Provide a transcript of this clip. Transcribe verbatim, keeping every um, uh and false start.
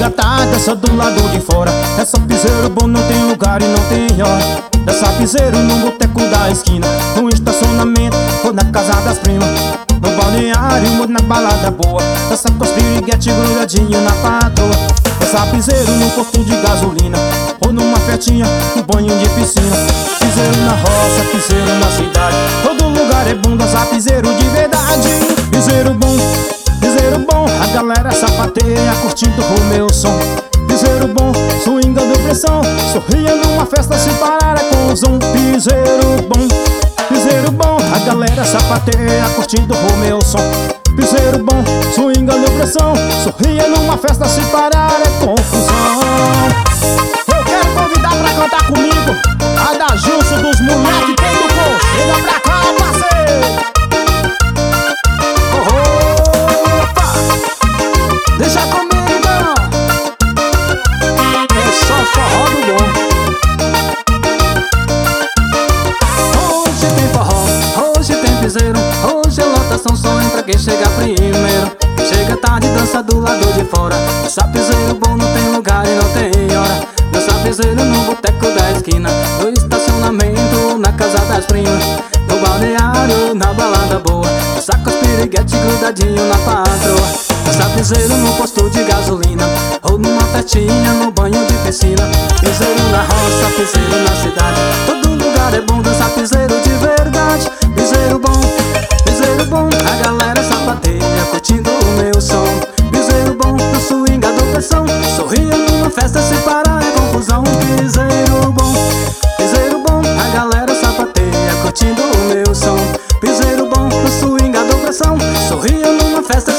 chega tarde, dança do lado de fora. Essa piseiro bom não tem lugar e não tem hora. Dança piseiro no boteco da esquina, no estacionamento ou na casa das primas, no balneário ou na balada boa. Dança com os piriguete grudadinho na patroa. Dança piseiro no posto de gasolina, ou numa festinha, no banho de piscina. Piseiro na roça, piseiro na cidade, todo lugar é bom dançar piseiro de verdade. Piseiro bom, piseiro bom, a galera sapateia curtindo o meu som. Piseiro bom, swinga de pressão, sorria numa festa se parar é com som. Piseiro bom, piseiro bom, a galera sapateia curtindo o meu som. Piseiro bom, swinga de pressão, sorria numa festa se parar é confusão. Eu quero convidar pra cantar comigo a da Gilson dos moleque tem do pô. Chega pra cá, parceiro. Opa, deixa comigo então. É só forró do bom. Hoje tem forró, hoje tem piseiro, hoje é lotação, só entra quem chega primeiro. Chega tarde, dança do lado de fora. Dança piseiro bom, não tem lugar e não tem hora. Dança piseiro no boteco da esquina, no estacionamento, na casa das primas, no balneário, na balada boa. Dança com os piriguete grudadinho na patroa. Dança piseiro no posto de gasolina, ou numa festinha, no banho de piscina. Piseiro na roça, piseiro na cidade, todo lugar é bom dançar piseiro de verdade. Piseiro bom, piseiro bom, a galera sapateia curtindo o meu som. Piseiro bom, no swing a pressão, sorria numa festa se parar é confusão. Piseiro bom, piseiro bom, a galera sapateia curtindo o meu som. Piseiro bom, no swing a pressão, sorria numa festa